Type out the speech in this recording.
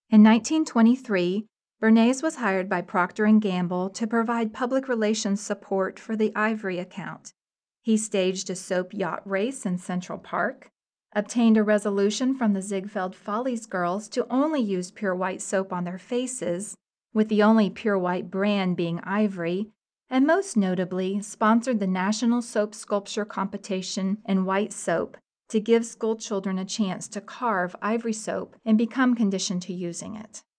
In 1923, Bernays was hired by Procter & Gamble to provide public relations support for the Ivory account. He staged a soap yacht race in Central Park, obtained a resolution from the Ziegfeld Follies girls to only use pure white soap on their faces, with the only pure white brand being Ivory, and most notably sponsored the National Soap Sculpture Competition in white soap to give school children a chance to carve ivory soap and become conditioned to using it.